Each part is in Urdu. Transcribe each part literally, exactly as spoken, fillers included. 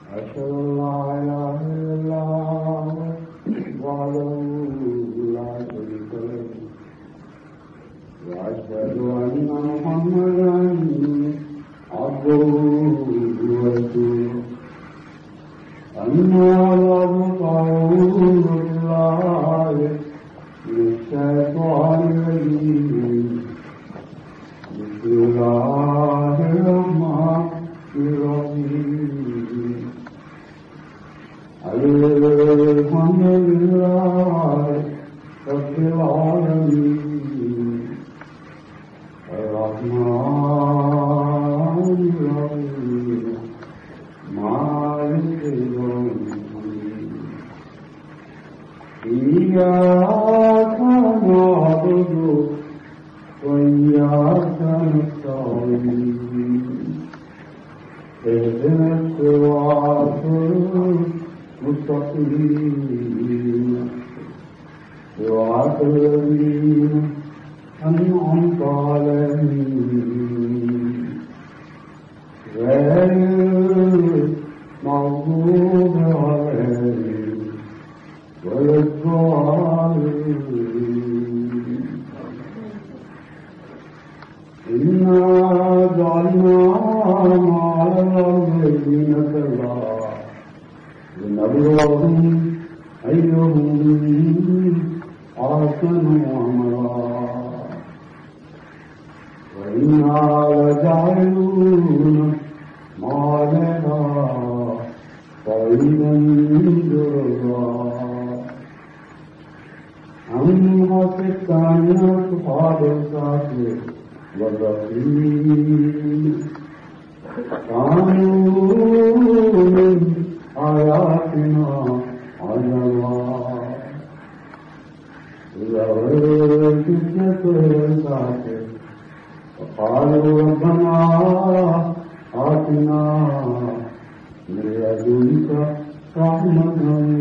أشهد أن لا إله إلا الله وحده لا شريك له وأشهد أن محمدا عبده ورسوله أما بعد فأعوذ بالله من الشيطان الرجيم بسم الله الرحمن الرحيم الحمد لله رب العالمين الرحمن الرحيم مالك يوم الدين إياك نعبد وإياك نستعين اهدنا الصراط المستقيم صراط الذين أنعمت عليهم غير المغضوب عليهم ولا الضالين إنا جعلنا ما على الأرض زينة لنبلوهم أيهم أحسن عملا وإنا لجاعلون ما عليها صعيدا جرزا أم حسبت أن أصحاب الكهف والرقيم كانوا من آياتنا عجبا إذا فتنة الكافر وقالوا ربنا آتنا من لدنك رحمة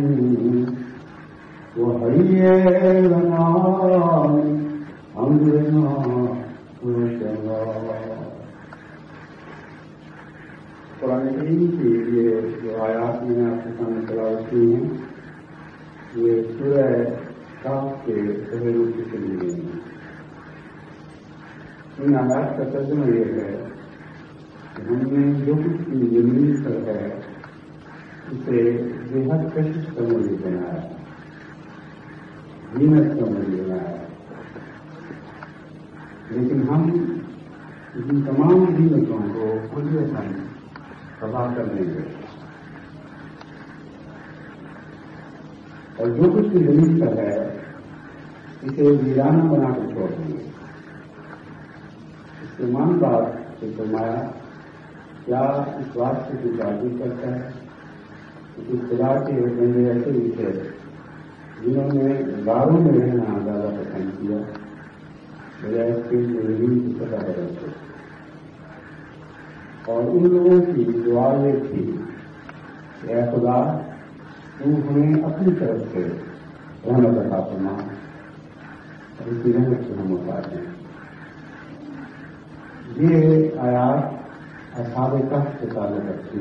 وهيئ لنا من أمرنا رشدا. قرآن کریم کی یہ جو آیات میں نے آپ کے سامنے تلاوت کی ہیں یہ سورہ کاف کے پہلے رکوع سے لی گئی ہیں. ان آیات کا ترجمہ یہ ہے کہ ہم نے جو کچھ کی زمین پر ہے اسے بےحد کشش کا موضوع بنایا، زینت کا موضوع بنایا، لیکن ہم ان تمام زینتوں کو قدرتاً تباہ کر دیں گے اور جو کچھ بھی زمین پر ہے اسے ویرانہ بنا کر چھوڑ دیں گے. اس کے مان بات سے فرمایا کیا اس بات سے کوئی تعجب کرتا ہے کہ اس خدا کے بندے ایسے بھی تھے جنہوں نے غاروں میں رہنا زیادہ پسند کیا بجائے اس کے زمین کی سطح پر رہتے. اور ان لوگوں کی دعا یہ تھی کہ اے خدا تو ہمیں اپنی طرف سے رحمت عطا فرما اور اسی رحمت سے ہم اتارتے ہیں. یہ آیات اصحاب کہف سے تعلق رکھتی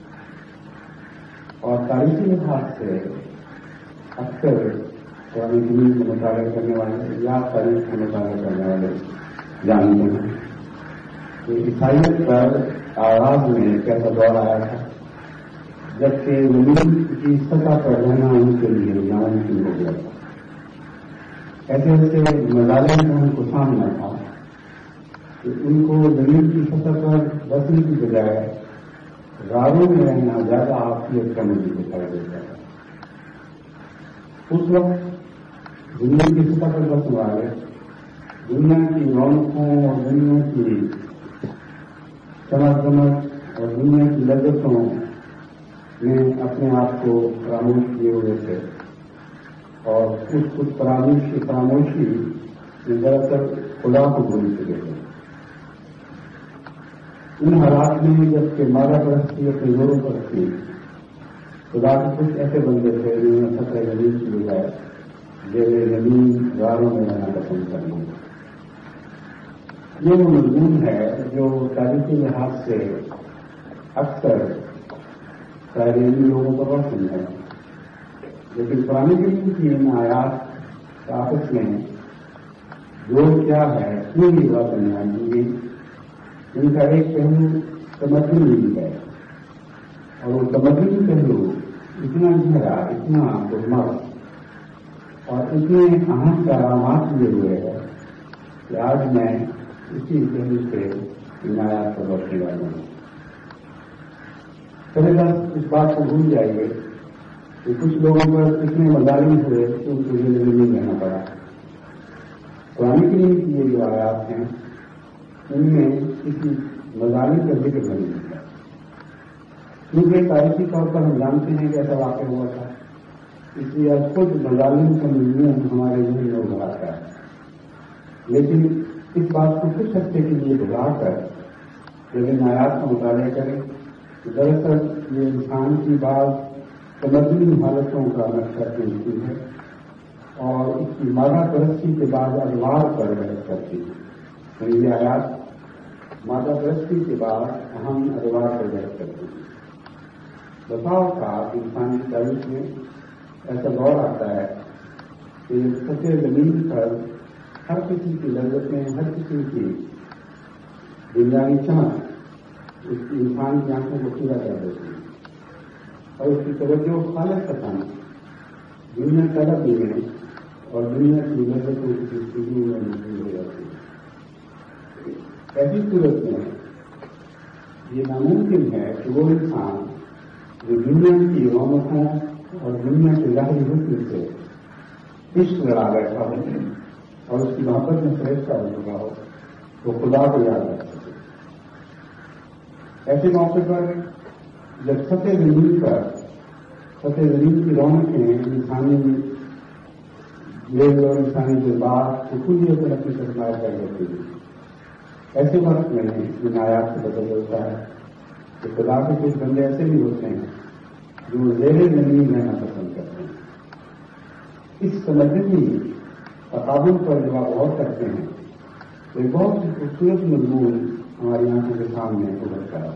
اور تاریخی لحاظ سے اکثر قرآن کریم کا مطالعہ کرنے والے یا تاریخ کا مطالعہ کرنے والے جانتے ہیں کہ عیسائیت پر آغاز میں کیسا دور آیا تھا جبکہ زمین کی سطح پر رہنا ان کے لیے ناممکن ہو گیا تھا. ایسے ایسے مظالم کا ان کو سامنا تھا کہ ان کو زمین کی سطح پر بسنے کی بجائے غاروں میں رہنا زیادہ عافیت کا موجود دکھائی دیتا ہے. اس وقت دنیا کی سطح پر بسنے والے دنیا کی رونقوں اور دنیا کی چمک دمک اور دنیا کی لذتوں میں اپنے آپ کو فراموش کیے ہوئے تھے اور اس کچھ فراموش کی خاموشی میں دراصل خدا کو بھول چکے تھے. ان حالات میں جبکہ مادہ پرستی اپنے زوروں پر تھی خدا کے کچھ ایسے بندے تھے جنہوں نے سطح زمین کی بجائے جیسے زمین غاروں میں رہنا پسند کرنا. یہ وہ مضمون ہے جو تاریخی لحاظ سے اکثر شاید ان لوگوں پر روشن ہے، لیکن قرآن کریم کی ان آیات آپس میں جو کیا ہے پوری بات نہیں آئی، ان کا ایک پہلو تمدنی ہے، اور وہ تمدنی پہلو اتنا گہرا، اتنا گرمر اور اتنے اہم پیغامات لیے ہوئے ہے کہ آج میں اسی پہلو سے ان آیات کو روشنی ڈالوں گا۔ پہلے بس اس بات کو بھول جائیں گے کہ کچھ لوگوں پر اتنے مظالم ہوئے کہ ان کو یہ نہیں رہنا پڑا۔ قرآن کریم کی یہ جو آیات ہیں ان میں کسی مظالم کا ذکر نہیں ہوتا، کیونکہ تاریخی طور پر ہم جانتے ہیں کہ ایسا واقع ہوا تھا، اس لیے اب خود مظالم کا مضمون ہمارے ذہن میں ابھر آتا ہے، لیکن اس بات کو کچھ ہفتے کے لیے بلا کر جب ان آیات کا مطالعہ کریں تو دراصل یہ انسان کی بعض تمدنی حالتوں کا نقشہ پیشی ہے اور اس کی مادہ پرستی کے بعد ادوار پر بحث کرتی ہے۔ یہ آیات مادہ پرستی کے بعد اہم ادوار پر بحث کرتی ہیں۔ بتاؤ کا انسان کی تاریخ میں ایسا دور آتا ہے کہ سطح زمین پر ہر کسی کی لذتیں، ہر کسی کی دنیاوی چمک اس کی انسان کی آنکھوں کو پورا کر دیتی ہے اور اس کی توجہ خالص کرنا دنیا طلب میں اور دنیا کی لذتوں کی استھتی میں موجود ہو جاتی ہے۔ ایسی صورت میں یہ ناممکن ہے کہ وہ انسان جو دنیا کی رونقوں اور دنیا کے ظاہری حسن سے عشق لڑا بیٹھا ہو اور اس کی محبت میں فیصلہ ہو چکا ہو وہ خدا کو یاد رکھ سکے۔ ایسے موقع پر جب سطح زمین پر سطح زمین کی رونقیں انسانی لیول اور انسانی جذبات کو کلیت پر اپنی سرمایہ کر دیتی ہے، ایسے وقت میں ان آیات سے پتہ چلتا ہے کہ خدا کے کچھ بندے ایسے بھی ہوتے ہیں جو زیر زمین رہنا پسند کرتے ہیں۔ اس تمدنی تقابل پر جب آپ غور کرتے ہیں تو ایک بہت ہی خوبصورت مضمون ہماری آنکھوں کے سامنے ابھرتا ہے۔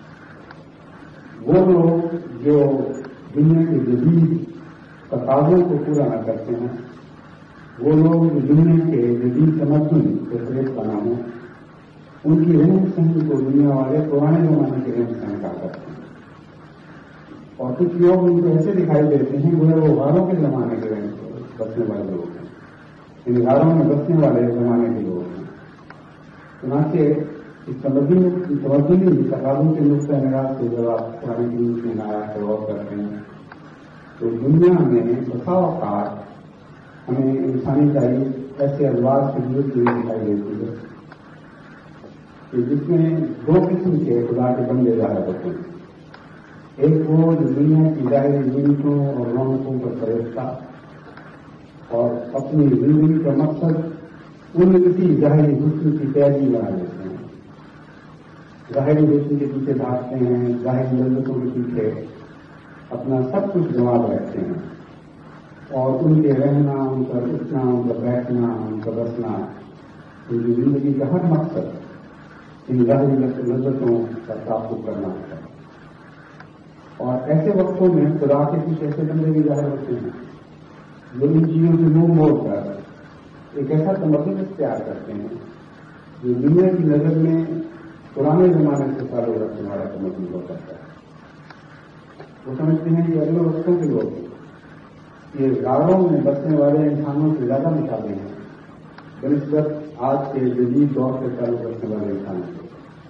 وہ لوگ جو دنیا کے جدید تقاضوں کو پورا نہ کرتے ہیں، وہ لوگ جو دنیا کے جدید تمدن کے فریب بنا ہوں، ان کی رہن سہن کو دنیا والے پرانے زمانے کے رہن سہن کا کرتے ہیں، اور کچھ لوگ ان کو ایسے دکھائی دیتے ہیں وہ وہ غاروں کے زمانے کے رہن بسنے والے لوگ ہیں، ان غاروں میں بسنے والے زمانے کے لوگ ہیں۔ چنانچہ اس تمدنی تمدنی تقاضوں کے نقطۂ نگاہ سے جب آپ قرآن کریم کی آیات پر غور کرتے ہیں تو دنیا میں بسا اوقات ہمیں انسانی تاریخ ایسے ادوار سے گزرتی ہوئی دکھائی دیتی ہے کہ جس میں دو قسم کے خدا کے بندے ظاہر ہوتے ہیں، ایک وہ جو دنیا کی ظاہری زینتوں اور رونقوں پر فریفتہ اور اپنی زندگی کا مقصد ان کسی ظاہری حسن کی پیروی بنا لیتے ہیں، ظاہری حسن کے پیچھے بھاگتے ہیں، ظاہری لذتوں کے پیچھے اپنا سب کچھ جواب رکھتے ہیں، اور ان کے رہنا، ان کا اٹھنا، ان کا بیٹھنا، ان کا بسنا، ان کی زندگی کا ہر مقصد ان ظاہری لذتوں کا تعاقب کرنا ہوتا ہے۔ اور ایسے وقتوں میں خدا کے کچھ ایسے بندے بھی ظاہر ہوتے ہیں جو ان چیزوں سے منہ موڑ کر ایک ایسا تمدن اختیار کرتے ہیں جو دنیا کی نظر میں پرانے زمانے سے تعلق رکھنے والا تمدن ہو سکتا ہے۔ وہ سمجھتے ہیں کہ اگلے وقتوں کے لوگ یہ غاروں میں بسنے والے انسانوں سے زیادہ مشابہ ہیں بنسبت آج کے جدید دور سے تعلق رکھنے والے انسانوں سے۔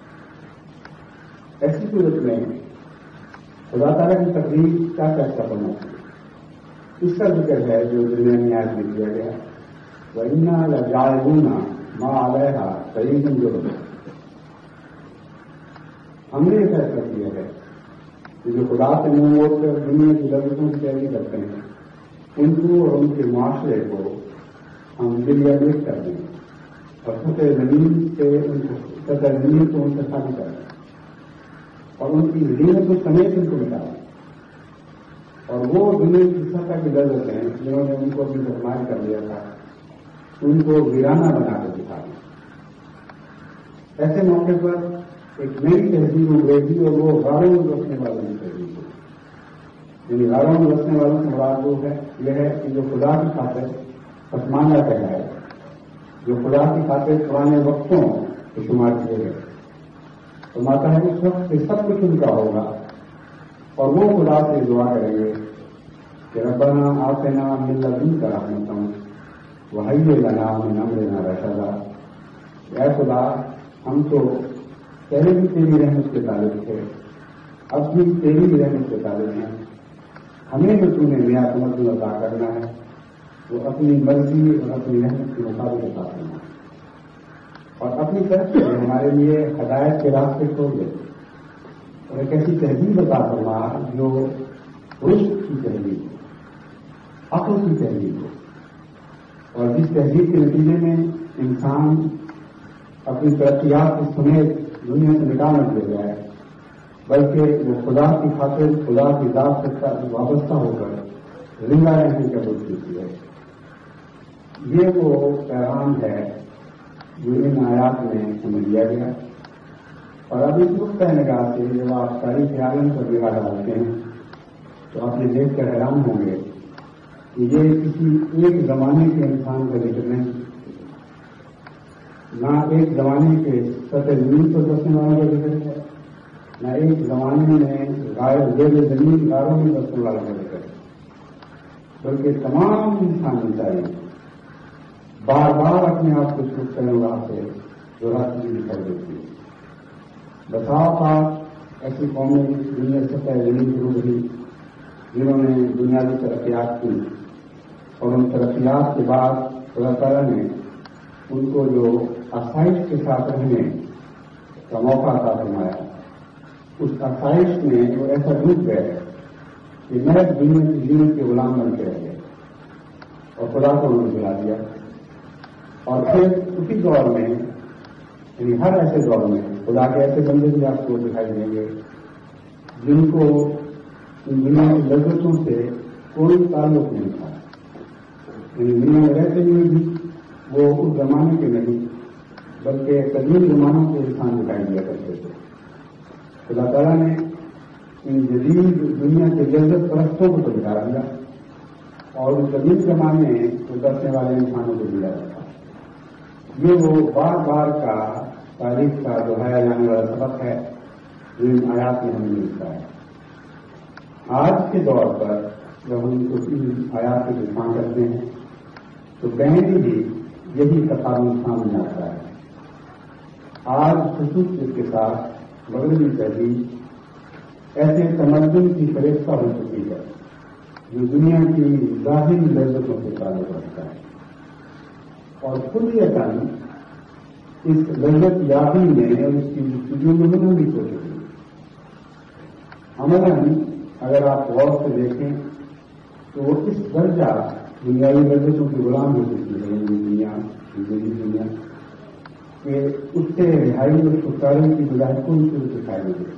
ایسی صورت میں خدا تعالیٰ کی تقریر کیا فیصلہ کرنا چاہیے، اس کا ذکر ہے جو دنیا میں آج میں کیا گیا، وَإِنَّا لَجَاعِلُونَ مَا عَلَيْهَا صَعِيدًا جُرُزًا۔ ہم نے یہ فیصلہ کیا ہے کہ جو خدا سے منہ موڑ کر دنیا کی لذتوں کی پیروی کرتے ہیں ان کو اور ان کے معاشرے کو ہم دنیا دیکھ کر دیں اور سطح زمین سے ان کو سطح زمین کو ان سے خالی کر دیں اور ان کی زینت کو سمیت ان کو مٹا دیں، اور وہ دنیا کی سطح کی لذت ہیں جنہوں نے ان کو اپنی فرمائش کر دیا تھا ان کو ویرانہ بنا کر دکھا دیں۔ ایسے موقع پر ایک نئی تہذیب ابھرے گی اور وہ غاروں میں بسنے والوں کی تہذیب ہوگی۔ یعنی غاروں میں بسنے والوں سے مراد وہ ہے یہ ہے کہ جو خدا کی خاطر پسماندہ کہلائے، جو خدا کی خاطر پرانے وقتوں کے شمار کیے گئے، تو ماتا ہے اس وقت سے سب کچھ ان کا ہوگا اور وہ خدا سے دعا کریں گے کہ ربنا آتنا من لدنک رحمۃ وہیئ لنا من امرنا رشدا۔ اے خدا، ہم تو پہلے بھی تیری رحمت کے طالب تھے، اب بھی تیری بھی رحمت کے طالب ہیں، ہمیں جو تو نے نیا تمدن عطا کرنا ہے وہ اپنی مرضی اور اپنی رحمت کے مطابق عطا کرنا ہے، اور اپنی طرف سے ہمارے لیے ہدایت کے راستے کھول دے اور ایک ایسی تہذیب عطا فرما جو رشد کی تہذیب ہو، عقل کی تہذیب ہو، اور جس تہذیب کے نتیجے میں انسان اپنی ترقیات کی سمیت دنیا سے مٹا نہ دیا جائے، بلکہ وہ خدا کی خاطر خدا کی ذات سے وابستہ ہو کر زندہ رہنے کا بول دیتی ہے۔ یہ وہ پیغام ہے جو ان آیات میں ہمیں دیا گیا، اور اب اس نقطۂ نگاہ سے جب آپ تاریخ عالم پر نگاہ ڈالتے ہیں تو آپ یہ دیکھ کر حیران ہوں گے کہ یہ کسی ایک زمانے کے انسان کا ذکر نہیں، نہ ایک زمانے کے سطح زمین پر بسنے والوں کا ذکر ہے، نہ ایک زمانے میں غائب زیر زمین غاروں میں بسنے والوں کا ذکر ہے، بلکہ تمام انسانی تاریخ بار بار اپنے آپ کو چھوٹ کرنے والا سے دہراتی ہوئی دکھائی دیتی ہے۔ بسا اوقات ایسی قومیں دنیا سطح زمین شروع ہوئی جنہوں نے بنیادی ترقیات کی، اور ان ترقیات کے بعد اللہ تعالیٰ نے ان کو جو آسائش کے ساتھ رہنے کا موقع عطا فرمایا، اس آسائش میں وہ ایسا ڈوب گئے کہ محض دنیا کی زینت کے غلام بن کے رہ گئے اور خدا کو انہوں نے بلا دیا۔ اور پھر اسی دور میں، یعنی ہر ایسے دور میں خدا کے ایسے بندے بھی آپ کو دکھائی دیں گے جن کو ان دنیا کی لذتوں سے کوئی تعلق نہیں تھا، یعنی دنیا میں رہتے ہوئے بھی وہ اس زمانے کے نہیں بلکہ قدیم زمانوں کے انسان دکھائی دیا کرتے تھے۔ خدا تعالیٰ نے ان جدید دنیا کے لذت پرستوں کو تو دکھا دیا اور اس قدیم زمانے میں گزرنے والے انسانوں کو دیا تھا۔ یہ وہ بار بار کا تاریخ کا دہرایا جانے والا سبق ہے جو ان آیات میں ہمیں ملتا ہے۔ آج کے دور پر جب ہم کو ان آیات کی دفاع کرتے ہیں تو کہیں بھی یہی تصادم سامنے آتا ہے۔ آج خصوصیت کے ساتھ مغربی تہذیب ایسے تمدن کی فریفتہ ہو چکی ہے جو دنیا کی ظاہری لذتوں سے تعلق رکھتا ہے، اور کلیتاً اس لذت یابی میں اس کی جستجو بھی ہو چکی ہے۔ عملاً اگر آپ غور سے دیکھیں تو وہ اس درجہ دنیاوی لذتوں کی غلام ہو چکی ہے یہ دنیا زندگی دنیا کہ اس سے رہائی اور چھٹکارے کی بجائے کوئی صورت دکھائی نہیں دیتی۔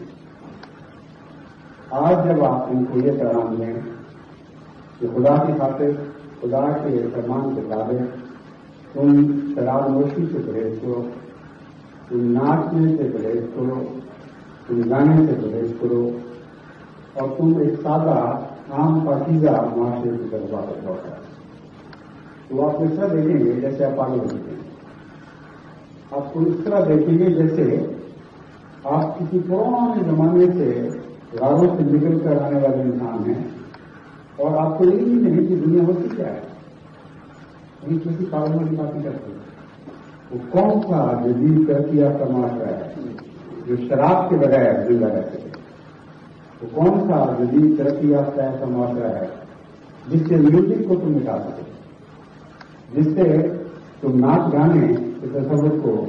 آج جب آپ ان کو یہ پیغام دیں کہ خدا کی خاطر خدا کے فرمان کے تابع تم شراب نوشی سے پرہیز کرو، تم ناچنے سے پرہیز کرو، تم گانے سے پرہیز کرو، اور تم ایک سادہ عام پاکیزہ معاشرے کی طرف واپس لوٹا ہے، تو آپ اس طرح دیکھیں گے جیسے آپ پاگل ہوتے ہیں۔ آپ کو اس طرح دیکھیں گے جیسے آپ کسی پرانے زمانے سے غاروں سے نکل کر آنے والے انسان ہیں اور آپ کو یہ نہیں کہ دنیا ہوتی کیا ہے، وہی کسی پاگلوں کی باتیں کرتے ہیں۔ وہ کون سا جدید ترقی یافتہ معاشرہ ہے جو شراب کے بغیر زندہ رہ سکے؟ وہ کون سا جدید ترقی یافتہ ایسا معاشرہ ہے جس سے میوزک کو تم مٹا سکے، جس سے تم ناچ گانے کے تصور کو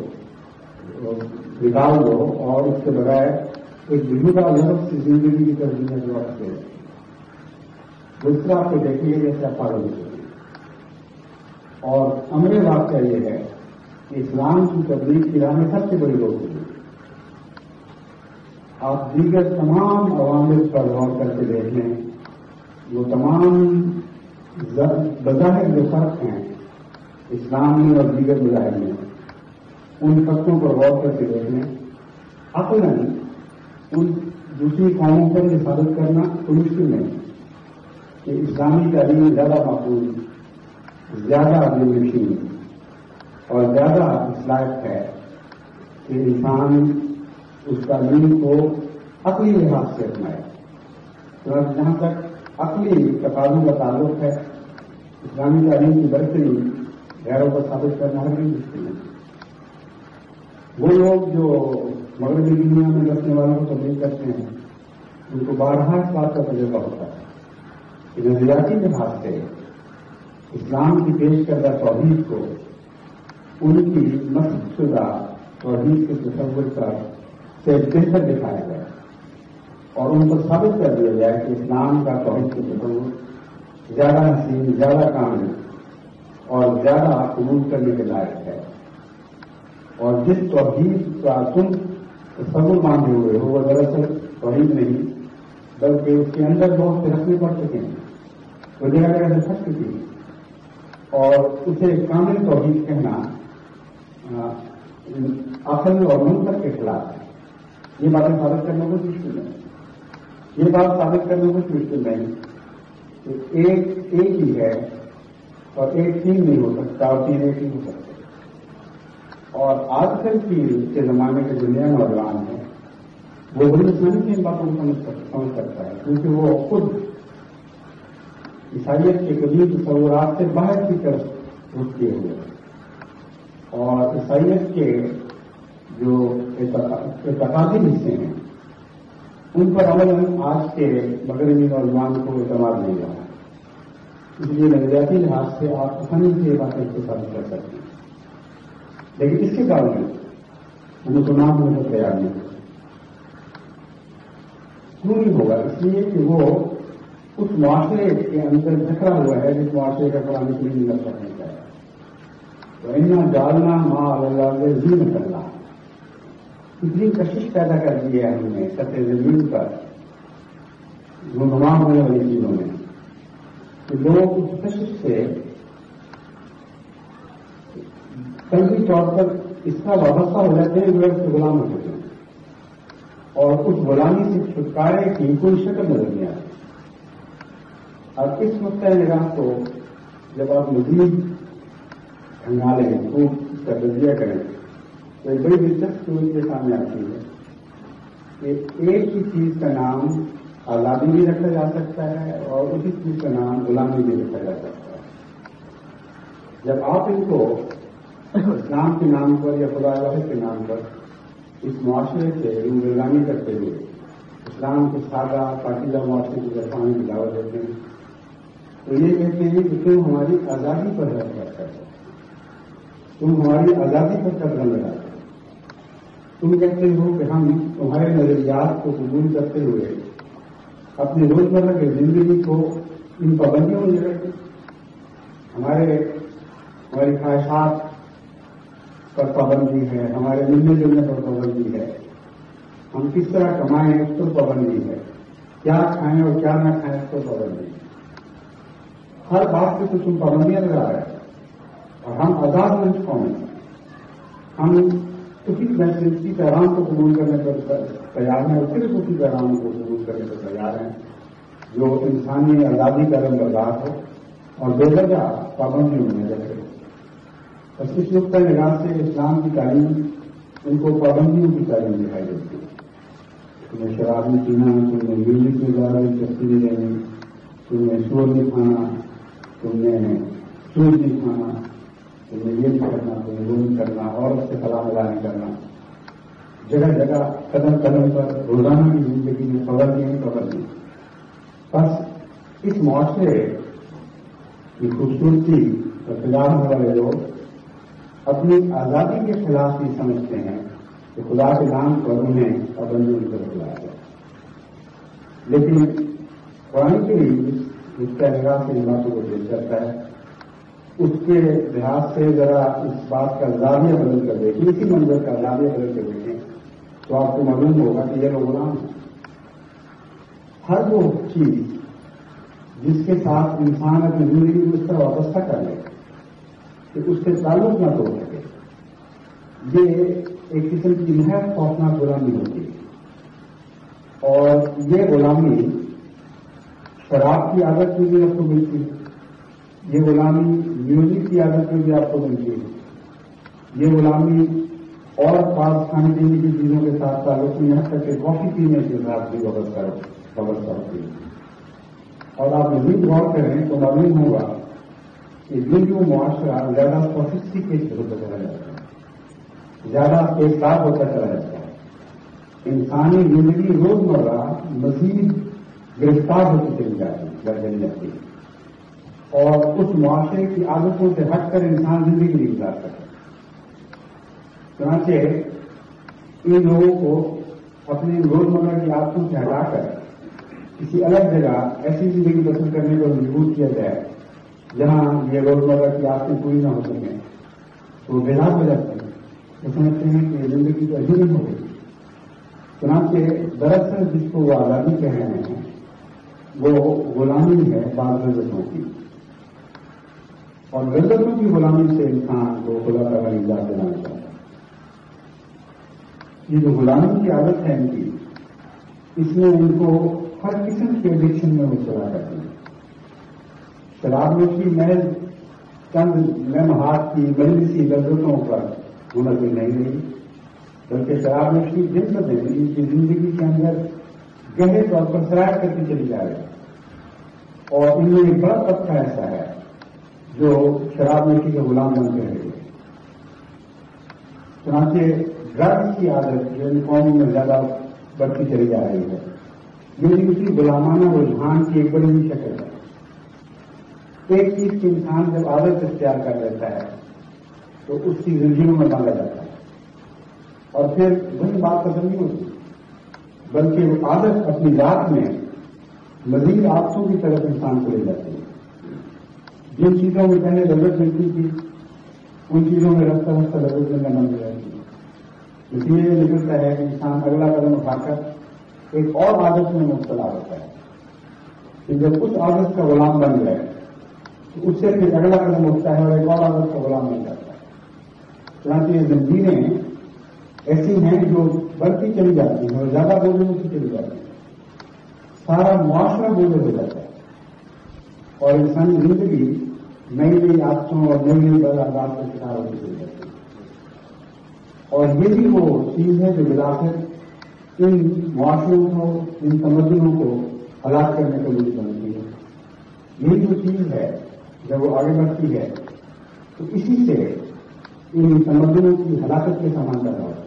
نکال دو اور اس کے بغیر ایک بجودہ لفظ کی زندگی کی طرف دنیا سے واپس لے جائے۔ اس طرح آپ کو دیکھیے جیسے آپ پاگل ہو سکتے ہیں۔ اور امر واقعہ یہ ہے کہ اسلام کی تبلیغ کی راہ میں سب سے بڑی روک ہوئی۔ آپ دیگر تمام عوامل پر غور کر کے دیکھ لیں، وہ تمام بظاہر جو فرق ہیں اسلام میں اور دیگر مذاہب میں، ان فرقوں پر غور کر کے دیکھ لیں۔ عقلاً ان دوسری قوموں پر یہ ثابت کرنا کوئی مشکل نہیں، کہ اسلامی تعلیم زیادہ مقبول، زیادہ نشین اور زیادہ اصلاحیت ہے کہ انسان اس تعلیم کو عقلی لحاظ سے اپنائے. جہاں تک عقلی تقاضوں کا تعلق ہے، اسلامی تعلیم کی برتری غیروں کو ثابت کرنا ہے نہیں مشکل ہے. وہ لوگ جو مغربی دنیا میں رکھنے والوں کو تبلیغ کرتے ہیں ان کو بارہا اس بات کا تجربہ ہوتا ہے کہ نظریاتی لحاظ سے اسلام کی پیش کردہ توحید کو ان کی نصب شدہ توحید کے تصور پر سے بہتر دکھایا گیا اور ان کو ثابت کر دیا جائے کہ اسلام کا توحید کے تصور زیادہ حسین، زیادہ کامل اور زیادہ قبول کرنے کے لائق ہے. اور جس توحید کا تم تصور باندھے ہوئے ہو وہ دراصل توحید نہیں بلکہ اس کے اندر بہت سے رکھنے پڑ چکے ہیں، وہ جگہ جگہ سے پھنس چکی ہے اور اسے کامل توحید کہنا عقل اور منطق کے خلاف ہے. یہ باتیں ثابت کرنا کچھ مشکل ہے. یہ بات ثابت کرنا کچھ مشکل نہیں کہ ایک ایک ہی ہے اور ایک تین نہیں ہو سکتا اور تین ایک ہی ہو سکتے. اور آج کل کی کے زمانے کے جو نئے نوجوان ہیں وہ بڑی آسانی سے ان باتوں کو سمجھ سکتا ہے کیونکہ وہ خود عیسائیت کے قدیم تصورات سے باہر کی طرف رخ کیے ہوئے اور عیسائیت کے جو اعتقادی حصے ہیں ان پر عمل آج کے مغربی نوجوان کو اعتماد نہیں رہا. اس لیے نظریاتی لحاظ سے آپ آسانی سے یہ باتیں ثابت کر سکتے ہیں، لیکن اس کے باوجود مسلمان ہونے کو تیار نہیں ہوگا. کیوں نہیں ہوگا؟ اس لیے کہ وہ اس معاشرے کے اندر بکھرا ہوا ہے جس معاشرے کا قرآن کریم نہیں رکھ سکنے کا ہے. تو انہیں ڈالنا ماں اللہ زین کرنا اتنی کشش پیدا کر دی ہے ہم نے سطح زمین پر گمنام ہونے والی چیزوں میں کہ لوگ اس کشش سے قلبی طور پر اس کا وابستہ ہو جاتے ہیں، وہ اس سے غلام ہو چکے ہیں اور اس غلامی سے چھٹکارے کی کوئی شکل نظر نہیں آتی. اب اس نقطۂ نگاہ کو جب آپ مزید کھنگالیں تو اس کا تجزیہ کریں تو ایک بڑی دلچسپ چیز کے سامنے آتی ہے کہ ایک ہی چیز کا نام آزادی بھی رکھا جا سکتا ہے اور اسی چیز کا نام غلامی بھی رکھا جا سکتا ہے. جب آپ ان کو اسلام کے نام پر یا خدا واحد کے نام پر اس معاشرے سے غلامی کرتے ہوئے اسلام کو سادہ پاکیزہ معاشرے کی طرف آنے کی دعوت دیتے ہیں تو یہ کہتے ہیں کہ تم ہماری آزادی پر رہ کرتا ہے، تم ہماری آزادی پر قدم لگاتے ہو. تم کہتے ہو کہ ہم تمہارے نظریات کو قبول کرتے ہوئے اپنی روزمرہ کی زندگی کو ان پابندیوں میں رکھتے، ہمارے ہماری خواہشات پر پابندی ہے، ہمارے ملنے جلنے پر پابندی ہے، ہم کس طرح کمائیں اس پر پابندی ہے، کیا کھائیں اور کیا نہ کھائیں اس پر پابندی ہے. ہر بات پہ تو تم پابندیاں لگا رہے ہیں اور ہم آزاد منچ قوم ہیں. ہم اسی اسی پیغام کو قبول کرنے پر تیار ہیں اور صرف اسی پیغام کو قبول کرنے پر تیار ہیں جو انسانی آزادی کا رنگ بردار ہو اور بے وجہ پابندیوں میں رکھے. بس اس نقطۂ نگاہ سے اسلام کی تعلیم ان کو پابندیوں کی تعلیم دکھائی دیتی ہے. تمہیں شراب نہیں پینا، تم نے میوزک میں زیادہ دلچسپی نہیں رہنی، تم نے شور نہیں کھانا، تم نے سود نہیں کھانا، تم نے یہ نہیں کرنا، تم نے وہ نہیں کرنا، عورت سے خلا ملا نہیں کرنا. جگہ جگہ قدم قدم پر روزانہ کی زندگی میں پابندیاں ہی پابندی. بس اس معاشرے کی خوبصورتی اور خلاف ہونے والے لوگ اپنی آزادی کے خلاف ہی سمجھتے ہیں کہ خدا کے نام پر انہیں پابندیوں کی طرف لایا گیا. لیکن قرآن کے لیے اس کا نگاہ سے ان باتوں کو پیش کرتا ہے. اس کے لحاظ سے ذرا اس بات کا زاویہ بدل کر دیکھیں، اسی منظر کا زاویہ بدل کر دیکھیں تو آپ کو معلوم ہوگا کہ یہ لوگ غلام ہیں. ہر وہ چیز جس کے ساتھ انسان اپنی زندگی کو اس طرح وابستہ کر لے کہ اس سے تعلق نہ توڑ سکے، یہ ایک قسم کی نہایت خوفناک غلامی ہوتی ہے. اور یہ غلامی شراب کی عادت میں بھی آپ کو ملتی ہے، یہ غلامی میوزک کی عادت میں بھی آپ کو ملتی ہے، یہ غلامی اور خاص کھانے پینے کی چیزوں کے ساتھ تعلق میں، یہاں تک کہ کافی پینے کے ساتھ بھی وابستہ ہوتی ہے۔ اور آپ مزید غور کریں تو معلوم ہوگا کہ جو جو معاشرہ زیادہ سوفسٹیکیٹڈ ہوتا چلا جاتا ہے، زیادہ ایک ساتھ ہوتا چلا جاتا ہے، انسانی زندگی روزمرہ مزید گرفتار ہوتی چلی جاتی ہے، بڑھ چلی جاتی ہے، اور اس معاشرے کی عادتوں سے ہٹ کر انسان زندگی نہیں گزار سکتا۔ چنانچہ ان لوگوں کو اپنی روزمرہ کی عادتوں سے ہٹا کر کسی الگ جگہ ایسی زندگی بسر کرنے کو مجبور کیا جائے جہاں یہ روزمرہ کی عادتیں پوری نہ ہو سکیں تو وہ بیدار ہو جاتے ہیں، وہ سمجھتے ہیں کہ زندگی تو عجیب نہیں ہو گئی۔ چنانچہ دراصل جس کو وہ آزادی کہہ رہے ہیں وہ غلامی ہے بعض لذتوں کی، اور لذتوں کی غلامی سے انسان کو خدا تعالیٰ نجات دینا چاہتا ہے۔ یہ جو غلامی کی عادت ہے ان کی، اس میں ان کو ہر قسم کے ایڈکشن میں مبتلا کرتے ہیں۔ شراب نوشی محض چند لمحات کی مجلسی لذتوں پر منحصر نہیں رہی، بلکہ شراب نوشی دن ب دن ان کی زندگی کے اندر گہرے طور پر سرایت کرتی چلی جا رہی ہے، اور ان میں ایک بڑا طبقہ ایسا ہے جو شراب نوشی کے غلام بن کے رہے گئے۔ چنانچہ ڈرگس کی عادت جو ان قوموں میں زیادہ بڑھتی چلی جا رہی ہے، یہ اسی غلامانہ رجحان کی ایک بڑی ہی شکل ہے۔ ایک چیز کی انسان جب عادت اختیار کر لیتا ہے تو اس کی زندگیوں میں باندھا جاتا ہے، اور پھر وہی بات ختم نہیں ہوتی، بلکہ وہ عادت اپنی ذات میں مزید عادتوں کی طرف انسان کو لے جاتی ہے۔ جن چیزوں میں پہلے لذت ملتی تھی ان چیزوں میں رفتہ رفتہ لذت ملنا بند ہو جاتی ہے۔ اس لیے یہ نکلتا ہے کہ انسان اگلا قدم اٹھا کر ایک اور عادت میں مبتلا ہوتا ہے کہ جب اس عادت کا غلام بن جائے تو اس سے پھر اگلا قدم اٹھتا ہے اور ایک اور عادت کا غلام بن جاتا ہے۔ چنانچہ یہ زنجیریں ایسی ہیں جو بڑھتی چلی جاتی ہیں اور زیادہ بوجھل ہوتی چلی جاتی ہیں، سارا معاشرہ بوجھل ہو جاتا ہے، اور انسانی زندگی نئی نئی عادتوں اور نئی نئی بدعادات کا شکار ہوتی چلی جاتی ہے۔ اور یہی وہ چیز ہے جو بلاخر ان معاشروں کو، ان تمدنوں کو ہلاک کرنے کا وجہ بنتی ہے۔ یہی جو چیز ہے جب وہ آگے بڑھتی ہے تو اسی سے ان تمدنوں کی ہلاکت کے سامان پیدا ہوتی ہے۔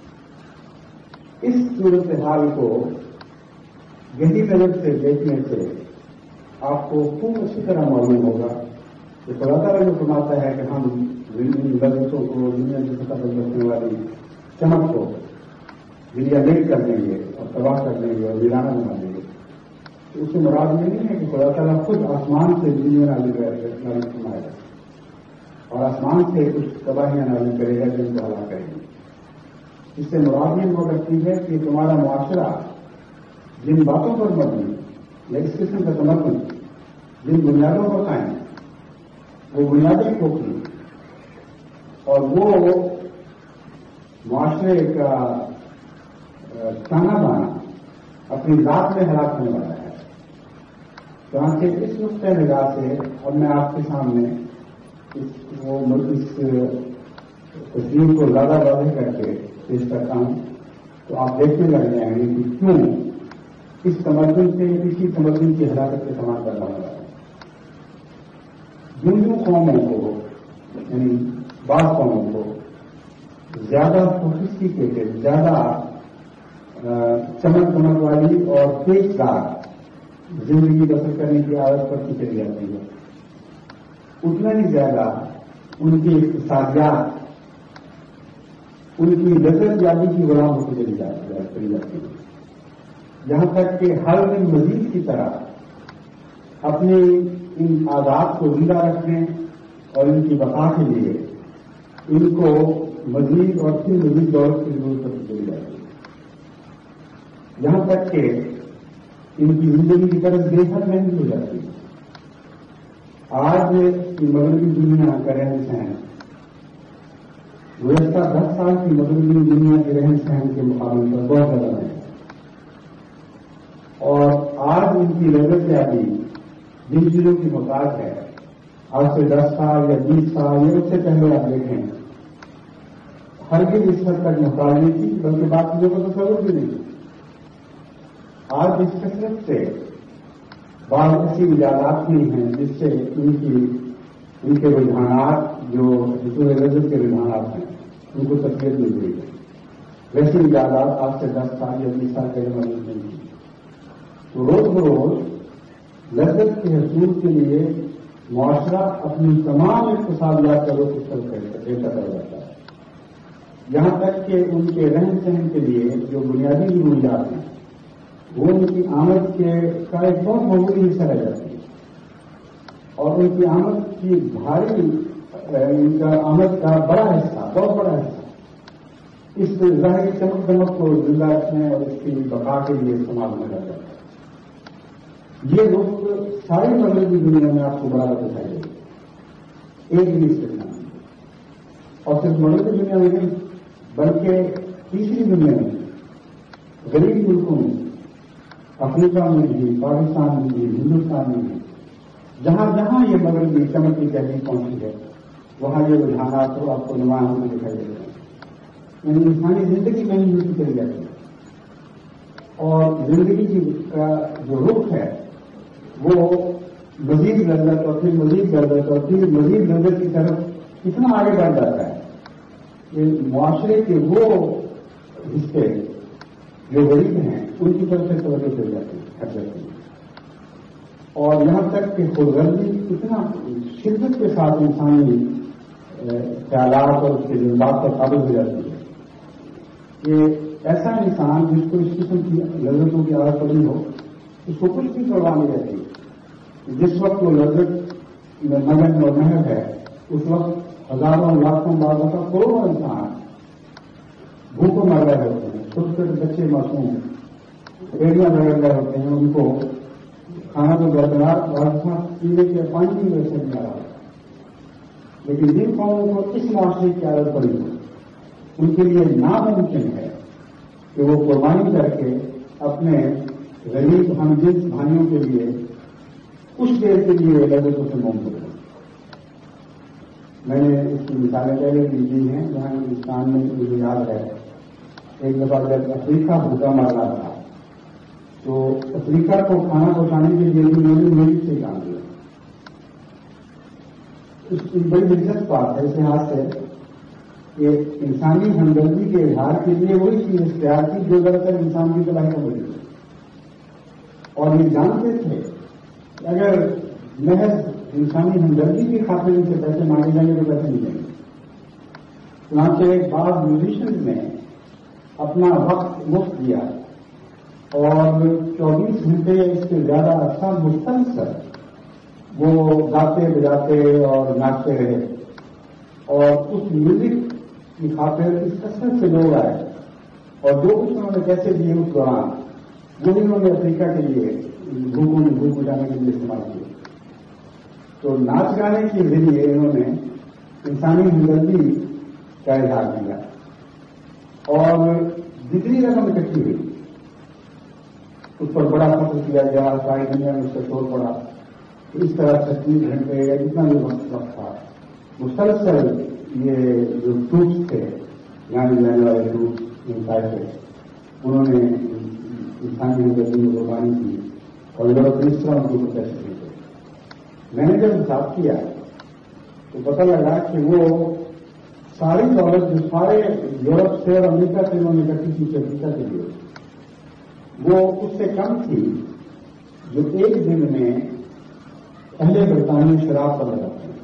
اس صورتحال کو گہری نظر سے دیکھنے سے آپ کو خوب اچھی طرح معلوم ہوگا کہ خدا تعالیٰ جو فرماتا ہے کہ ہم لذتوں کو، دنیا کی سطح پر رکھنے والی چمک کو دنیا لیٹ کر دیں گے اور تباہ کر دیں گے اور ویرانہ بنا دیں گے، تو اس سے مراد یہ نہیں ہے کہ خدا تعالیٰ خود آسمان سے دنیا نازل فرمائے گا اور آسمان سے کچھ تباہیاں نازل کرے گا جن کو ہلاک کرے گی۔ اس سے مراد یہ ہوا کرتی ہے کہ تمہارا معاشرہ جن باتوں پر مبنی یا اس قسم کا تمدن جن بنیادوں پر قائم وہ بنیادیں کھوکھلی اور وہ معاشرے کا تانا بانا اپنی ذات میں ہلاک ہونے والا ہے۔ چنانچہ اس نقطۂ نگاہ سے اب میں آپ کے سامنے اس وہ اس تصویر کو زیادہ واضح کر کے پیش کرتا ہوں تو آپ دیکھنے لگ جائیں گے کہ کیوں اس تمدن سے کسی تمدن کی ہلاکت کے سامان کرنا ہو رہا ہے۔ جن جن قوموں کو یعنی بعض قوموں کو زیادہ سوفسٹیکیٹڈ، زیادہ چمک چمک والی اور تیز دار زندگی بسر کرنے کی عادت پڑتی چلی جاتی ہے، اتنا ہی زیادہ ان کی اقتصادیات، ان کی لذت یابی کی غلام ہوتی چلی جاتی ہے، یہاں تک کہ ہر دن مزید کی طرح اپنے ان عادات کو زندہ رکھنے اور ان کی بقا کے لیے ان کو مزید اور پھر مزید دولت کی ضرورت پڑتی چلی جاتی ہے، یہاں تک کہ ان کی زندگی کی طرف بے حد مہنگی ہو جاتی ہے۔ آج مغربی دنیا کا رہن سہن گزشتہ دس سال کی مغربی دنیا کے رہن سہن کے مقابلے پر بہت زیادہ ہے۔ اور آج ان کی لذت یابی جن چیزوں کی محتاج ہے، آج سے دس سال یا بیس سال یا اس سے پہلے آپ دیکھیں، ہرگز اس حد تک محتاج نہیں تھی، بلکہ بات چیزوں کو تصور بھی نہیں. آج اس کثرت سے بعض ایسی ایجادات نہیں ہیں جس سے ان کی ان کے رجحانات جو حصول لذت کے رجحانات ہیں ان کو تقویت مل گئی ہے. ویسی ایجادات آج سے دس سال یا بیس سال پہلے موجود نہیں تھی. تو روز بروز لذت کے حصول کے لیے معاشرہ اپنی تمام اقتصادیات کا رخ اس طرف دیتا کر جاتا ہے، یہاں تک کہ ان کے رہن سہن کے لیے جو بنیادی ضروریات ہیں وہ ان کی آمد کے کا ایک بہت معمولی حصہ رہ جاتی ہے، اور ان کی آمد کی بھاری ان کا آمد کا بڑا حصہ، بہت بڑا حصہ اس ظاہری چمک دمک کو زندہ رکھنے اور اس کی بقا کے لیے استعمال میں جاتا ہے. یہ رخ ساری مغربی دنیا میں آپ کو برابر دکھائی دے گی، ایک بھی استثنا نہیں. اور صرف مغربی دنیا میں نہیں بلکہ تیسری دنیا میں، غریب ملکوں میں، افریقہ میں بھی، پاکستان میں بھی، ہندوستان میں بھی، جہاں جہاں یہ مغربی چمک کی تحریک پہنچی ہے وہاں یہ رجحانات تو آپ کو نمایاں ہونے دکھائی دے رہے ہیں. یعنی انسانی زندگی میں ہی ملتی چلی جاتی ہے، اور زندگی کی کا جو رخ ہے وہ مزید لذت اور پھر مزید لذت اور پھر مزید لذت کی طرف اتنا آگے بڑھ جاتا ہے کہ معاشرے کے وہ حصے جو غریب ہیں ان کی طرف سے توجہ چل جاتی ہے ہر جگہ، اور یہاں تک کہ خود غرضی اتنا شدت کے ساتھ انسانی خیالات اور اس کے جذبات پر قابل ہو جاتی ہے کہ ایسا انسان جس کو اس قسم کی لذتوں کی عادت پڑی ہو اس کو کچھ بھی پرواہ نہیں رہتی. جس وقت وہ لذت میں مگن اور محنت ہے اس وقت ہزاروں لاکھوں بعضوں کا کروڑوں انسان بھوکوں مر رہے ہوتے ہیں، چھوٹے چھوٹے بچے معصوم پیڑیاں رگڑ رہے ہوتے ہیں، ان کو کھانا تو برقرار راستہ پینے کے پانی کی وجہ سے نہیں آ رہا. لیکن جن قوموں کو اس معاشرے کی عادت پڑی ہو ان کے لیے ناممکن ہے کہ وہ قربانی کر کے اپنے غریب ہم جنس بھائیوں کے لیے کچھ دیر کے لیے لذتوں سے ممکن ہے. میں نے اس کی مثالیں پہلے بھی دی ہیں. جہاں ہندوستان میں مجھے یاد ہے ایک دفعہ جب افریقہ بھوکا مر رہا تھا تو افریقہ کو کھانا پہنچانے کے لیے بھی میں نے میری سے کام کیا. اس کی بڑی دلچسپ بات ہے اس لحاظ سے کہ انسانی ہمدردی کے اظہار کے لیے وہی چیز اختیار کی جو زیادہ تر انسان کی تباہی کا وجہ ہے. اور یہ جانتے تھے کہ اگر محض انسانی ہمدردی کی خاطر ان سے پیسے مانگے جائیں گے تو پیسے نہیں دیں گے. چنانچہ بعض میوزیشنز نے اپنا وقت مفت دیا اور چوبیس گھنٹے اس سے زیادہ عرصہ مسلسل وہ گاتے بجاتے اور ناچتے رہے، اور اس میوزک کی خاطر اس کثرت سے لوگ آئے اور جو کچھ انہوں نے پیسے دیے اس دوران وہی انہوں نے افریقہ کے لیے بھوکوں میں بھوک بجانے کے لیے استعمال کیے. تو ناچ گانے کے ذریعے انہوں نے انسانی ہمدردی کا اظہار کیا، اور جتنی رقم اکٹھی ہوئی اس پر بڑا فخر کیا گیا، ساری دنیا میں اس کا شور پڑا. اس طرح چھتیس گھنٹے یا جتنا بھی وقت تھا مسلسل یہ جو ٹروپس تھے یعنی جانے والے ٹروپس انسائٹ تھے انہوں نے انسانی ہمدردی میں قربانی کی اور لوگ اس طرح ان کو پروٹیسٹ کیے تھے. میں نے جب حساب کیا تو پتہ لگا کہ وہ ساری دولت جو سارے یورپ سے اور امریکہ سے انہوں نے اکٹھی کی افریقہ کے لیے وہ اس سے کم تھی جو ایک دن میں پہلے برطانوی شراب پر لگاتے ہیں.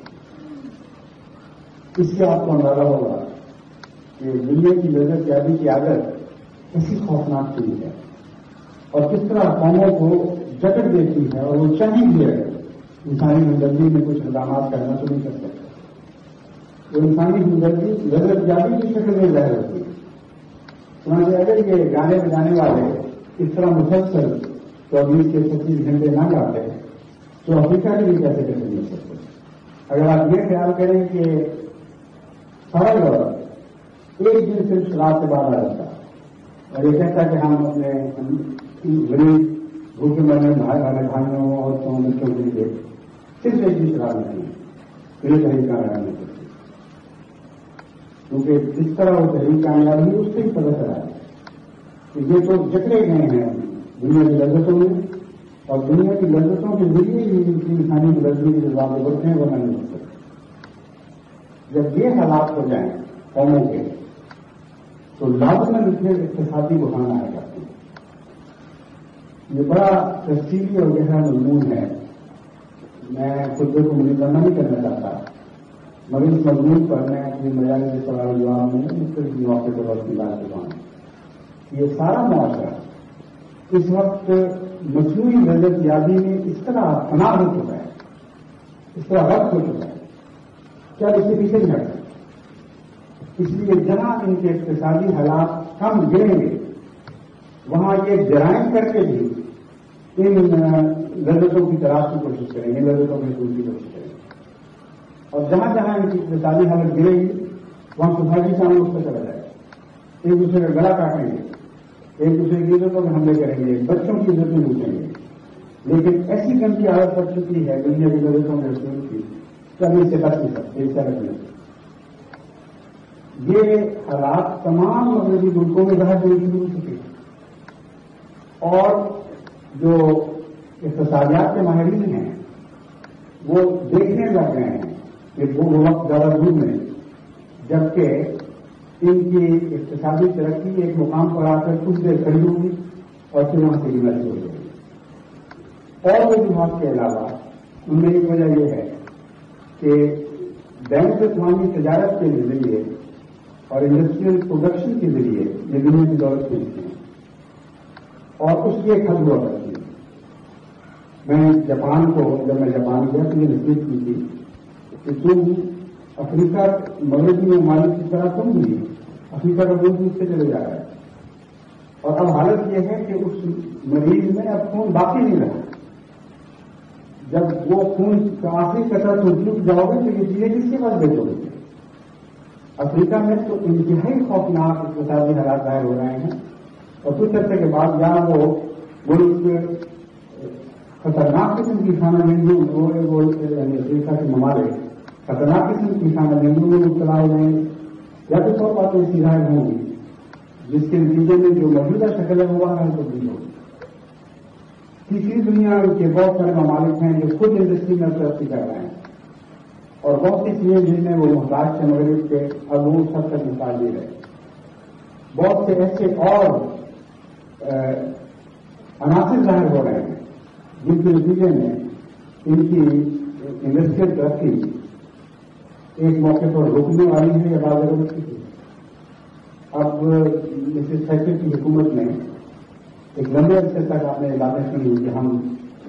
اس سے آپ کو اندازہ ہوگا کہ دنیا کی لذت یابی کی عادت کیسی خوفناک چیز ہے اور کس طرح قوموں کو جکڑ دیتی ہے، اور وہ چاہیں بھی ہے انسانی ہمدردی میں کچھ اقدامات کرنا تو نہیں کر سکتے. وہ انسانی ہمدردی لذت یابی کی شکل میں ظاہر ہوتی ہے. سمجھے اگر یہ گانے بجانے والے اس طرح مسلسل چوبیس کے پچیس گھنٹے نہ گاتے تو افریقہ کے لیے کیسے کیسے مل سکتے. اگر آپ یہ خیال کریں کہ سارا یورپ ایک دن صرف شراب سے باہر آ جاتا اور یہ کہتا کہ ہم اپنے غریب भूखे मरने भाई वाले भाइयों और तो बच्चों के लिए सिर्फ एक भी शराब नहीं है, फिर कहीं का लगाने को, क्योंकि जिस तरह वो तहरीक कामयाब हुई उससे ही पता चला कि ये तो जकड़े गए हैं दुनिया की लज्जतों में, और दुनिया की लज्जतों के जरिए ही इंसानी लज्जत के जवाब बढ़ते हैं, वरना नहीं हो सकते। जब ये हालात हो जाए कौमों के, तो लाजमन फिर इक़्तिसादी बुहान आ जाते हैं। ये बड़ा तफसीली और गहरा मजमून है, मैं खुद को मुनिजमा नहीं करना चाहता, मगर इस मजमून पर मैं अपनी मजाक के सवाल जवाब में मुख्तलिफ मौके पर रोशनी डाल चुका हूं। ये सारा मुआशरा इस वक्त मसनूई लज्जत यादी में इस तरह फना हो चुका है, इस तरह रद्द हो चुका है, क्या इसके पीछे नहीं हटता। इसलिए जहां इनके इक़्तिसादी हालात कम गिरेंगे, वहां ये जराइम करके भी इन लज्जतों की तलाश की कोशिश करेंगे, लज्जतों की दूर की कोशिश करेंगे, और जहां जहां इनकी इक़्तिसादी हालत गिरेगी वहां सोसाइटी सामने उसका चला जाएगा। एक दूसरे का गला काटेंगे, एक दूसरे की इज्जतों में हमले करेंगे, बच्चों की इज्जतें लूटेंगे। लेकिन ऐसी गंदी आदत पड़ चुकी है दुनिया की लज्जतों में रसूल की, कभी से बच नहीं सकते, इस तरह नहीं। ये हालात तमाम मगरबी मुल्कों में जहां होने शुरू हो चुके हैं, और जो इक़्तिसादियात के माहिरीन हैं वो देखने लग गए हैं कि वो वक्त ज्यादा दूर नहीं, जबकि इनकी इक़्तिसादी तरक्की एक मुकाम पर आकर कुछ देर खड़ी होगी और फिर वहां से गिरना शुरू हो जाएगी। और वजूहात के अलावा उनमें एक वजह यह है कि बैंक इस्लामी तजारत के जरिए और इंडस्ट्रियल प्रोडक्शन के जरिए ये दुनिया की दौलत मिलती है, और उसकी एक हद हुआ करती है। मैं जापान को, जब मैं जापान गया तो ये नसीहत की थी कि तुम अफ्रीका मगरबी ममालिक की तरह तुम भी अफ्रीका का मुल्क उससे चले जा रहा है, और अब हालत यह है कि उस मरीज में अब खून बाकी नहीं रहा। जब वो खून का आखिरी कतरा तुम चुक जाओगे तो ये चीजें किसके पास बेचोगे। अफ्रीका में तो इंतहाई खौफनाक इक़्तिसादी हालात जाहिर हो रहे हैं, और कुछ अर्से के बाद जहां वो मुल्क खतरनाक किस्म की खाना बिंदु यानी अफ्रीका के ममालिक खतरनाक किस्म की खाना बिंदु में मुबतला हो गए, या तो सौ बातें ऐसी जाहिर होंगी जिसके नतीजे में जो मौजूदा शक्ल हुआ है तो भी होगी। तीसरी दुनिया के बहुत सारे ममालिक हैं जो खुद इंडस्ट्री में तरक्की कर रहे हैं, और बहुत सी चीजें जिनमें वो मुहताज थे मगरब के, अब वो उस हद तक मुहताज ही रहे। बहुत से ऐसे और अनासिर जाहिर हो रहे हैं जिनके नतीजे में इनकी इंडस्ट्रियल तरक्की एक मौके पर रुकने वाली है या बाद में रुकती थी। अब मिसेस थैचर की हुकूमत ने एक लंबे अरसे तक आपने इलाके सुनी कि हम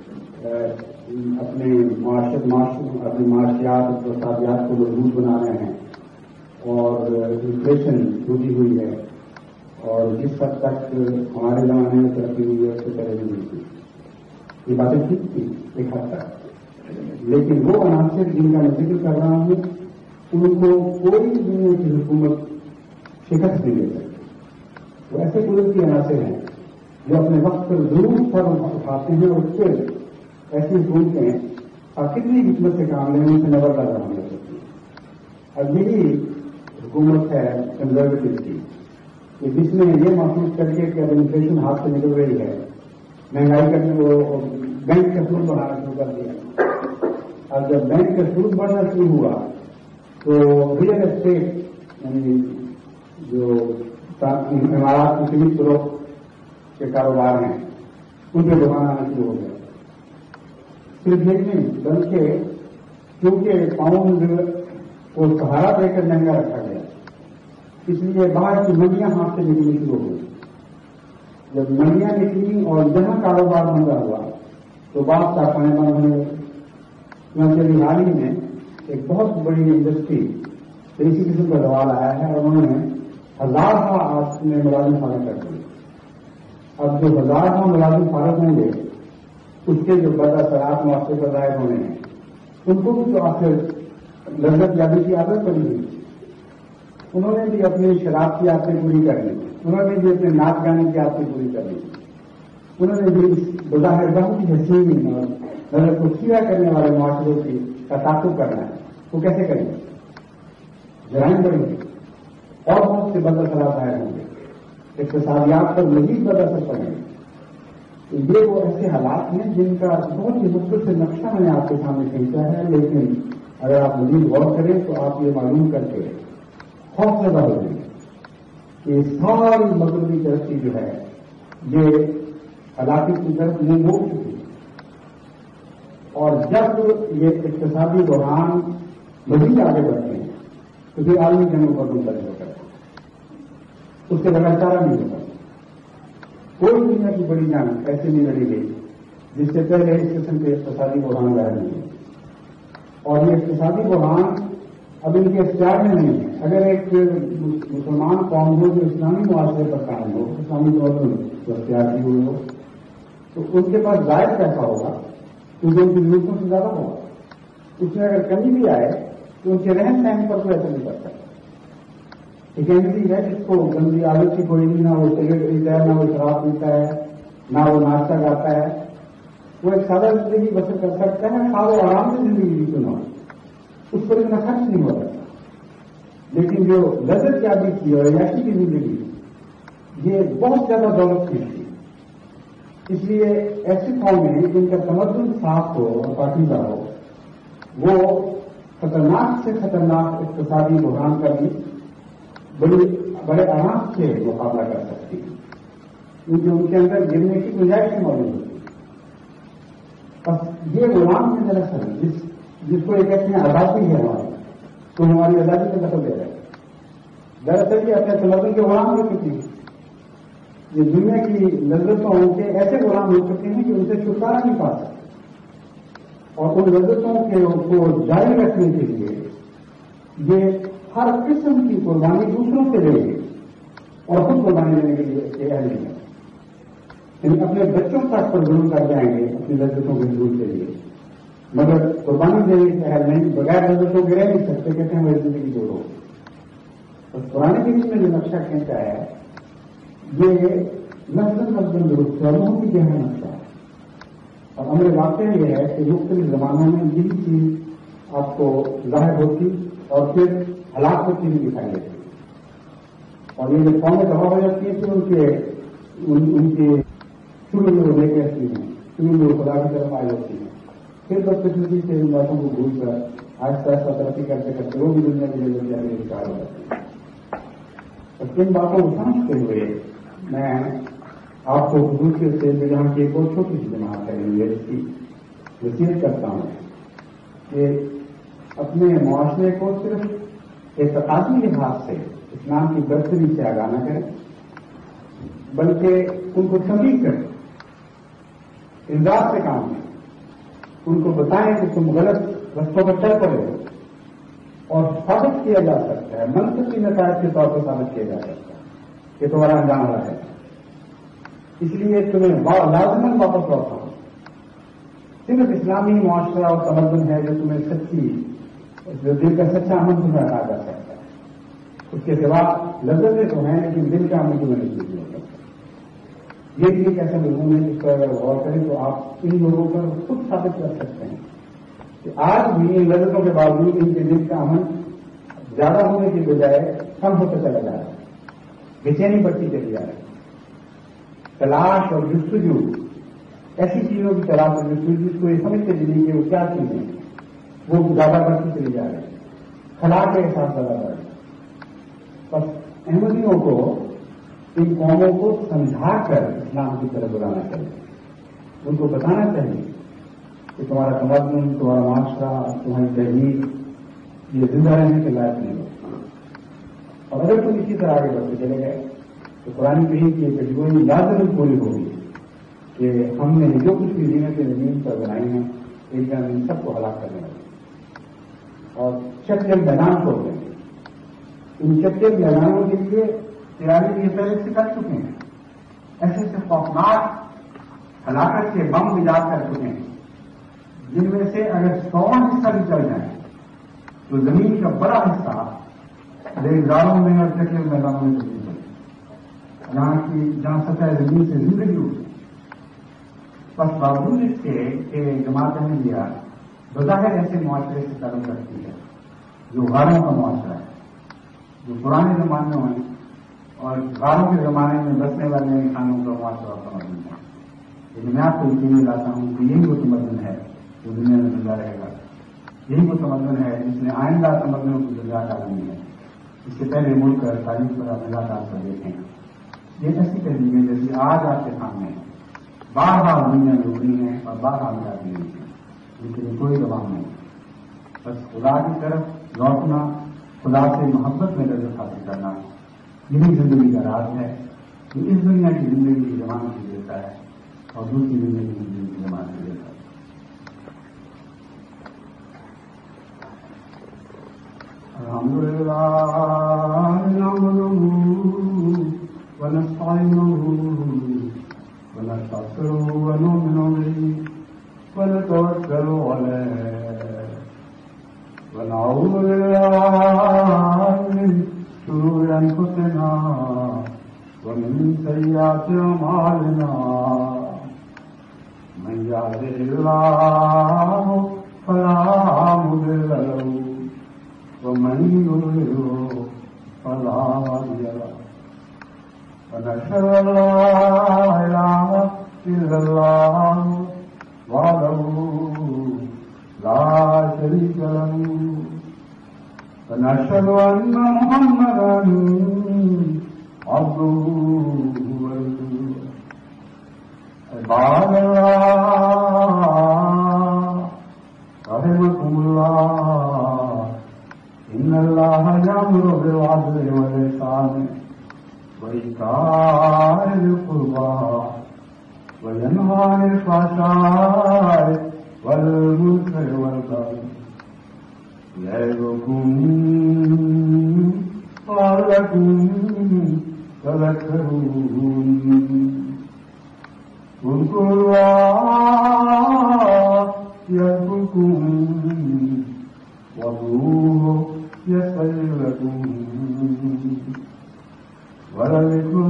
अपने माशत अपनी माशियात और इक़्तिसादियात को मजबूत बना रहे हैं, और इन्फ्लेशन टूटी हुई है, और जिस हद तक हमारे जमाने में तरक्की हुई है उससे पहले भी हुई थी। ये बातें ठीक थी एक हद तक, लेकिन वो अनासिर जिनका मैं जिक्र कर रहा हूं उनको कोई दुनिया की हुकूमत शिकस्त नहीं दे सकती। वो ऐसे कुदरती अनासिर हैं जो अपने वक्त पर जरूर फर उठाते हैं, और फिर ऐसी हुकूमतें और कितनी हिकमत से काम लेने उनसे नजरदार काम ले सकती है। अब यही हुकूमत है कंजर्वेटिव की, कि जिसने ये महसूस करके कि अब इन्फ्लेशन हाथ से निकल रही है, महंगाई करने को बैंक का सूद बढ़ाना शुरू कर दिया। अब जब बैंक का सूद बढ़ना शुरू हुआ तो रियल एस्टेट यानी जो इमारत की सीमित फरोख्त के कारोबार हैं उनके दुकान आना शुरू हो गया। सिर्फ यही नहीं बल्कि क्योंकि पाउंड को सहारा देकर महंगा रखा गया, इसलिए बाहर की मंडियां हाथ से निकलनी शुरू हो गई। जब मंडियां निकली और जहां कारोबार मंदा हुआ तो बात कारखाने बंद होने लगे। क्योंकि हाल ही में एक बहुत बड़ी इंडस्ट्री से इसी किस्म का सवाल आया है, और उन्होंने हजार हाथ में मुलाजिम फारग कर दिए। अब जो हजार हाथ मुलाजिम फारग होंगे उसके जो बदअसरात मुआवजे पर जाहिर होने हैं, उनको भी तो आखिर लज्जत यादी की आदत पड़ी हुई। उन्होंने भी अपनी शराब की आदतें पूरी करनी, उन्होंने भी अपने नाच गाने की आदतें पूरी करनी, उन्होंने भी بظاہر بہت ہی حسین اور نظر کو سیدھا کرنے والے معاشروں کی کا تعاقب کرنا ہے، وہ کیسے کریں گے؟ جرائم بڑھیں گے اور بہت سے بد اثرات ظاہر ہوں گے، اقتصادیات پر مزید بد اثر پڑیں گے۔ یہ وہ ایسے حالات ہیں جن کا بہت ہی مختصر نقشہ میں نے آپ کے سامنے کھینچا ہے، لیکن اگر آپ مزید غور کریں تو آپ یہ معلوم کر کے خوف زدہ ہو جائیں گے کہ ساری مغربی ترقی جو ہے یہ علاقے کی طرف منہ موڑ چکی ہے، اور جب یہ اقتصادی بحران مزید آگے بڑھتے ہیں تو پھر عالمی جنگوں پر منتقل ہوتا ہے، اس کے بغیر چارہ نہیں ہوتا۔ کوئی دنیا کی بڑی جنگ ایسی نہیں لڑی گئی جس سے پہلے اس قسم کے اقتصادی بحران ظاہر نہیں ہے، اور یہ اقتصادی بحران اب ان کے اختیار میں نہیں ہے۔ اگر ایک مسلمان قوم ہو جو اسلامی معاشرے پر قائم ہو، اسلامی طور پر اختیار کی ہوئی ہو، تو ان کے پاس زائد پیسہ ہوگا کیونکہ ان کی ضرورتوں سے زیادہ ہوگا، اس میں اگر کمی بھی آئے تو ان کے رہن سہن پر کوئی اثر نہیں پڑتا۔ ایک ایسی ہے جس کو گندی عادت کی کوئی نہیں، نہ وہ سگریٹ پیتا ہے، نہ وہ شراب پیتا ہے، نہ وہ ناشتہ کرتا ہے، وہ ایک سادہ زندگی بسر کر سکتا ہے، خواہ و آرام سے زندگی بھی سنا، اس پر اتنا خرچ نہیں ہو سکتا۔ لیکن جو لذت یابی کی اور عیاشی کی زندگی یہ بہت زیادہ دولت کی تھی، اس لیے ایسی قومیں جن کا تمدن صاف ہو اور پاکیزہ ہو وہ خطرناک سے خطرناک اقتصادی بحران کا بھی بڑی بڑے آرام سے مقابلہ کر سکتی ہے، کیونکہ ان کے اندر گرنے کی گنجائش موجود ہوتی ہے۔ بس یہ غلام ہے دراصل جس جس کو یہ کہتے ہیں آزادی ہے ہماری، تو ہماری آزادی میں دخل دے رہا ہے۔ دراصل یہ اپنے تمدن کے غلام ہو چکی ہے، یہ دنیا کی لذتوں کے ایسے غلام ہو چکے ہیں کہ ان سے چھٹکارا نہیں پا سکتے، اور ان لذتوں کے کو جاری رکھنے کے لیے یہ ہر قسم کی قربانی دوسروں سے لیں گے اور خود قربانی دینے کے لیے اہل نہیں ہے، یعنی اپنے بچوں تک پر ظلم کر جائیں گے اپنی لذتوں کے ضرور کے لیے، مگر قربانی دینے کے اہل نہیں، بغیر لذتوں کے رہ نہیں سکتے، کہتے ہیں میری زندگی دو لوگ۔ اور قرآن کریم میں جو نقشہ کھینچا ہے یہ نسل نسل درست ہے، بہت ہی گہرا نقشہ ہے، اور امر واقع یہ ہے کہ مختلف زمانوں میں یہی چیز آپ کو ظاہر ہوتی اور پھر ہلاک ہوتی بھی دکھائی دیتی، اور یہ جو قومیں تباہ ہو جاتی ہیں پھر ان کے ان, ان کے شروع میں وہ لے کے آتی ہیں، شروع میں وہ خدا کی طرف آئی ہوتی ہیں، پھر بدقسمتی سے ان باتوں کو بھول کر آہستہ آہستہ ترقی کرتے کرتے وہ بھی دنیا کی ضرورت جانے کے شکار ہو جاتی ہے۔ اور ان باتوں کو سمجھتے ہوئے میں آپ کو خصوصیت سے جہاں کی ایک اور چھوٹی سی جماعت ہے اس کی وصیت کرتا ہوں کہ اپنے معاشرے کو صرف اعتقادی لحاظ سے اسلام کی برتری سے آگاہ نہ کریں، بلکہ ان کو تنبیہ کریں، انذار سے کام لیں، ان کو بتائیں کہ تم غلط رستوں پر چل پڑے ہو، اور ثابت کیا جا سکتا ہے، منطقی نتائج کے طور پر ثابت کیا جا سکتا ہے کہ تمہارا انجام رہا ہے، اس لیے تمہیں لازمن واپس لوٹنا ہو۔ صرف اسلامی معاشرہ اور تمدن ہے جو تمہیں سچی جو دل کا سچا امن تمہیں ادا کر سکتا ہے، اس کے سوا لذتیں تو ہیں لیکن دل کا امن تمہیں نہیں ہو سکتا۔ یہ بھی ایک ایسا مضمون ہے جس پر اگر غور کریں تو آپ ان لوگوں پر خود ثابت کر سکتے ہیں کہ آج بھی ان لذتوں کے باوجود ان کے دل کا امن زیادہ ہونے کی بجائے کم ہوتا چلا جا رہا ہے، بے چینی بڑھتی چلی جا رہی ہے، تلاش اور جستجو ایسی چیزوں کی تلاش اور جستجو جس کو یہ سمجھتے بھی نہیں کہ وہ کیا چیزیں ہیں وہ زیادہ بڑھتی چلی جا رہی ہے، خلا کے احساس زیادہ بڑھ رہا ہے۔ بس احمدیوں کو ان قوموں کو سمجھا کر اسلام کی طرف بلانا چاہیے، ان کو بتانا چاہیے کہ تمہارا تمدن، تمہارا معاشرہ، تمہاری تہذیب یہ زندہ رہنے کے لائق نہیں ہوتا، اور اگر تم اسی طرح آگے بڑھتے چلے گئے تو قرآن کریم کی ایک کٹگوری لازمی پوری ہوگی کہ ہم نے جو کچھ بھی زینت زمین پر بنائی ہیں ایک دن ان سب کو ہلاک کرنے لگے اور چکر میدان چھوڑ دیں گے۔ ان چکر میدانوں کے لیے تیاری یہ پہلے سے کر چکے ہیں، ایسے ایسے خوفناک ہلاکت کے بم ایجاد کر چکے ہیں جن میں سے اگر سو حصہ بھی چل جائیں تو زمین کا بڑا حصہ ریزگاروں میں اور چکر میدانوں میں تبدیل ہو جہاں کی جہاں سطح زمین سے زندگی ہوگی۔ بس باوجود اس کے کہ جماعت احمدیہ بظاہر ایسے معاشرے سے تعلق رکھتی ہے جو غاروں کا معاشرہ ہے، جو پرانے زمانے میں اور غاروں کے زمانے میں بسنے والے انسانوں کا معاشرہ تمدن ہے. لیکن میں آپ کو یقین دلاتا ہوں کہ یہی وہ تمدن ہے جو دنیا میں زندہ رہے گا. یہی وہ تمدن ہے جس نے آئندہ تمدنوں کی بنیاد ڈالنی ہے. اس سے پہلے ملک کر تاریخ پر آپ لگاتار کر دیکھیں. یہ ایسی تحریکیں جیسی آج آپ کے سامنے ہیں بار بار دنیا میں اڑی ہیں اور بار بار جاتی ہیں، لیکن کوئی دباؤ نہیں. بس خدا کی طرف لوٹنا، خدا سے محبت میں لذت حاصل کرنا، یہی زندگی کا راز ہے کہ اس دنیا کی زندگی کی ضمانت بھی دیتا ہے اور دوسری زندگی کی زندگی کی ضمانت بھی دیتا ہے. الحمد للہ نحمدہ ونستعینہ ونستغفرہ ونؤمن بہ ونتوکل علیہ ونعوذ باللہ من شرور انفسنا ومن سیئات اعمالنا من یهده اللہ فلا مضل له ومن يضلل فلا هادي له ونشهد ان لا اله الا الله وحده لا شريك له ونشهد ان محمدا عبده ورسوله. عباد الله رحمكم الله ان الله يأمر بالعدل والإحسان وإيتاء ذي القربى وينهى عن الفحشاء والمنكر والبغي يعظكم لعلكم تذكرون. اذكروا الله يذكركم وادعوه يستجب لكم ولذكر